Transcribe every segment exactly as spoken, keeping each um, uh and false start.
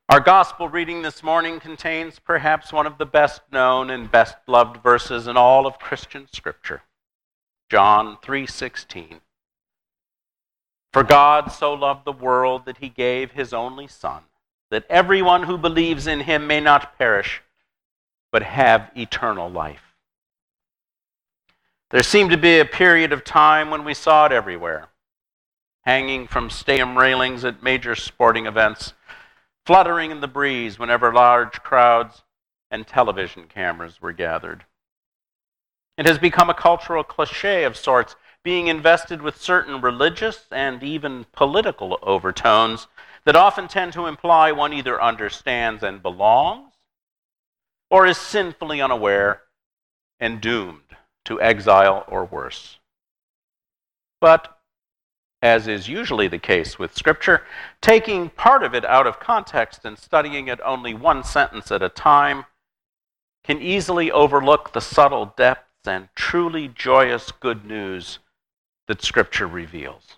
Our gospel reading this morning contains perhaps one of the best known and best loved verses in all of Christian Scripture. John three sixteen. For God so loved the world that he gave his only Son, that everyone who believes in him may not perish, but have eternal life. There seemed to be a period of time when we saw it everywhere, hanging from stadium railings at major sporting events, fluttering in the breeze whenever large crowds and television cameras were gathered. It has become a cultural cliche of sorts, being invested with certain religious and even political overtones that often tend to imply one either understands and belongs, or is sinfully unaware and doomed to exile or worse. But as is usually the case with Scripture, taking part of it out of context and studying it only one sentence at a time can easily overlook the subtle depths and truly joyous good news that Scripture reveals.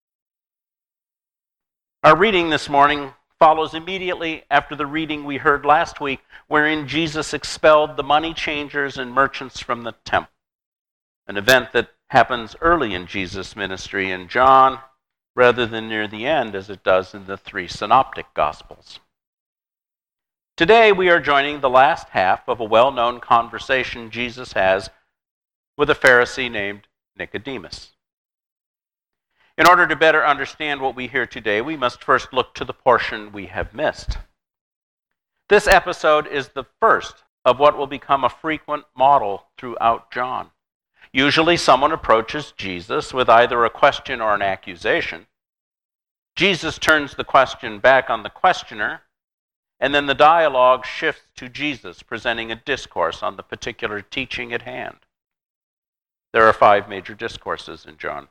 Our reading this morning follows immediately after the reading we heard last week, wherein Jesus expelled the money changers and merchants from the temple, an event that happens early in Jesus' ministry in John, rather than near the end as it does in the three synoptic Gospels. Today we are joining the last half of a well-known conversation Jesus has with a Pharisee named Nicodemus. In order to better understand what we hear today, we must first look to the portion we have missed. This episode is the first of what will become a frequent model throughout John. Usually someone approaches Jesus with either a question or an accusation. Jesus turns the question back on the questioner, and then the dialogue shifts to Jesus presenting a discourse on the particular teaching at hand. There are five major discourses in John.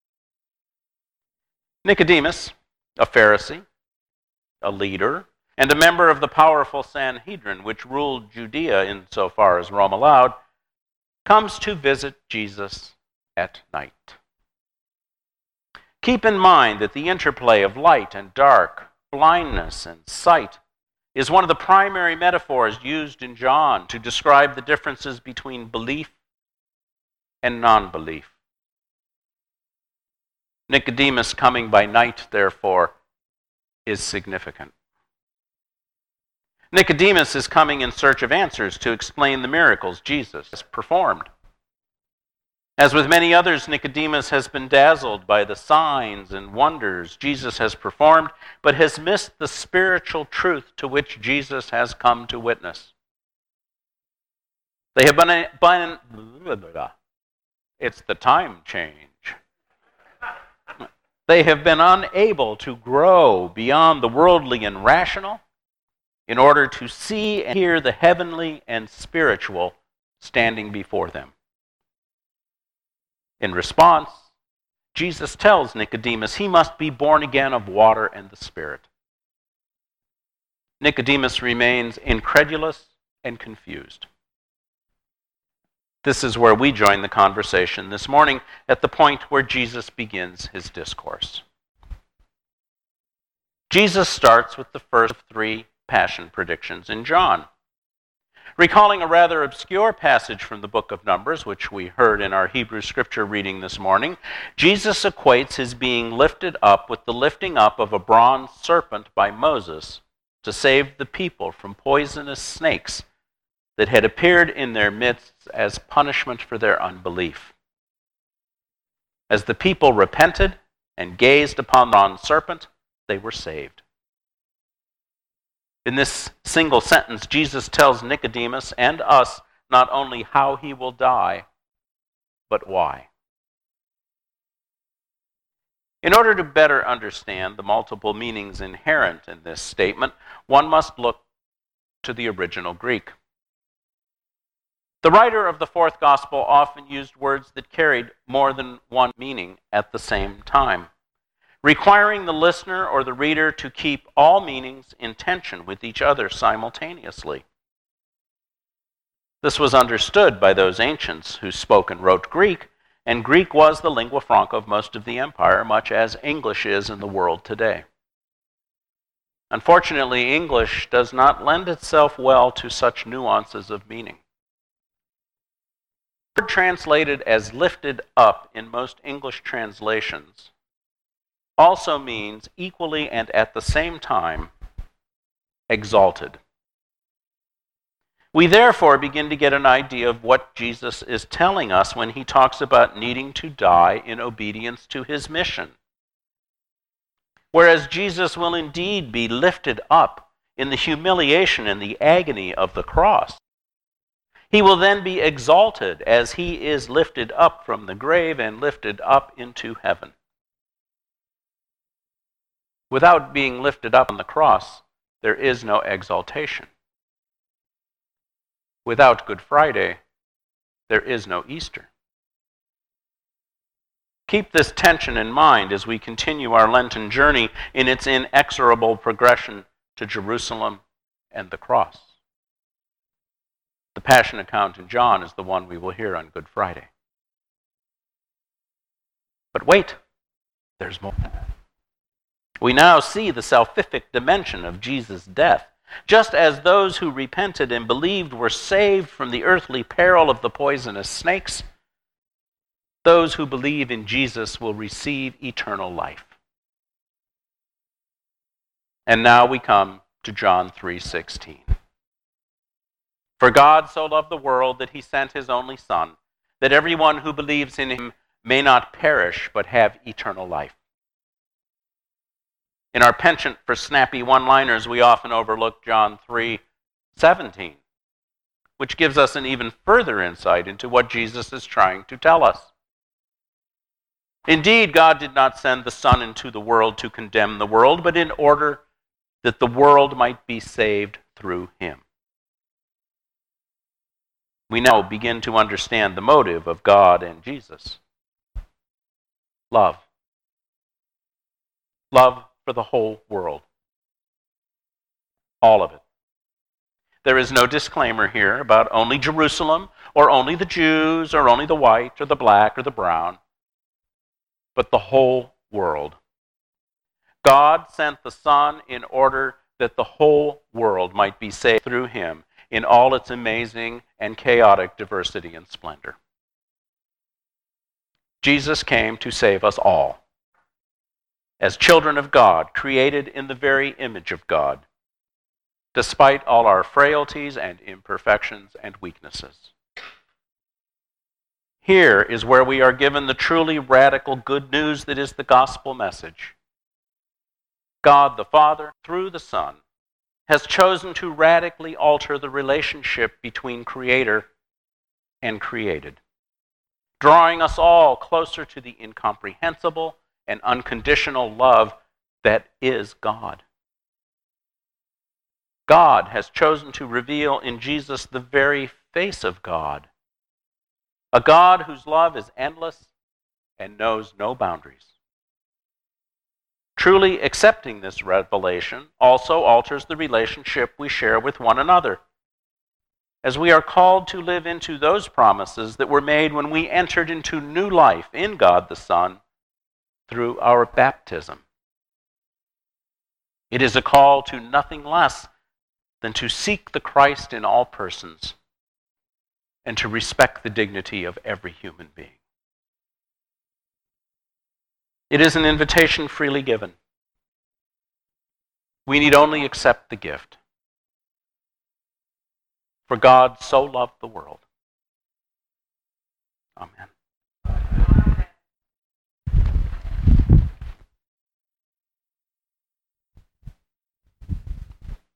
Nicodemus, a Pharisee, a leader, and a member of the powerful Sanhedrin, which ruled Judea insofar as Rome allowed, comes to visit Jesus at night. Keep in mind that the interplay of light and dark, blindness and sight, is one of the primary metaphors used in John to describe the differences between belief and non-belief. Nicodemus coming by night, therefore, is significant. Nicodemus is coming in search of answers to explain the miracles Jesus has performed. As with many others, Nicodemus has been dazzled by the signs and wonders Jesus has performed, but has missed the spiritual truth to which Jesus has come to witness. They have been, been blah, blah, blah. It's the time change. They have been unable to grow beyond the worldly and rational in order to see and hear the heavenly and spiritual standing before them. In response, Jesus tells Nicodemus he must be born again of water and the Spirit. Nicodemus remains incredulous and confused. This is where we join the conversation this morning at the point where Jesus begins his discourse. Jesus starts with the first of three passion predictions in John. Recalling a rather obscure passage from the book of Numbers, which we heard in our Hebrew scripture reading this morning, Jesus equates his being lifted up with the lifting up of a bronze serpent by Moses to save the people from poisonous snakes that had appeared in their midst as punishment for their unbelief. As the people repented and gazed upon the bronze serpent, they were saved. In this single sentence, Jesus tells Nicodemus and us not only how he will die, but why. In order to better understand the multiple meanings inherent in this statement, one must look to the original Greek. The writer of the fourth gospel often used words that carried more than one meaning at the same time, requiring the listener or the reader to keep all meanings in tension with each other simultaneously. This was understood by those ancients who spoke and wrote Greek, and Greek was the lingua franca of most of the empire, much as English is in the world today. Unfortunately, English does not lend itself well to such nuances of meaning. The word translated as lifted up in most English translations also means equally and at the same time exalted. We therefore begin to get an idea of what Jesus is telling us when he talks about needing to die in obedience to his mission. Whereas Jesus will indeed be lifted up in the humiliation and the agony of the cross, he will then be exalted as he is lifted up from the grave and lifted up into heaven. Without being lifted up on the cross, there is no exaltation. Without Good Friday, there is no Easter. Keep this tension in mind as we continue our Lenten journey in its inexorable progression to Jerusalem and the cross. The Passion account in John is the one we will hear on Good Friday. But wait, there's more. We now see the salvific dimension of Jesus' death. Just as those who repented and believed were saved from the earthly peril of the poisonous snakes, those who believe in Jesus will receive eternal life. And now we come to John three sixteen. For God so loved the world that he sent his only Son, that everyone who believes in him may not perish but have eternal life. In our penchant for snappy one-liners, we often overlook John three seventeen, which gives us an even further insight into what Jesus is trying to tell us. Indeed, God did not send the Son into the world to condemn the world, but in order that the world might be saved through him. We now begin to understand the motive of God and Jesus. Love. Love for the whole world. All of it. There is no disclaimer here about only Jerusalem, or only the Jews, or only the white, or the black, or the brown, but the whole world. God sent the Son in order that the whole world might be saved through him in all its amazing and chaotic diversity and splendor. Jesus came to save us all, as children of God, created in the very image of God, despite all our frailties and imperfections and weaknesses. Here is where we are given the truly radical good news that is the gospel message. God the Father, through the Son, has chosen to radically alter the relationship between Creator and created, drawing us all closer to the incomprehensible and unconditional love that is God. God has chosen to reveal in Jesus the very face of God, a God whose love is endless and knows no boundaries. Truly accepting this revelation also alters the relationship we share with one another, as we are called to live into those promises that were made when we entered into new life in God the Son through our baptism. It is a call to nothing less than to seek the Christ in all persons and to respect the dignity of every human being. It is an invitation freely given. We need only accept the gift. For God so loved the world. Amen.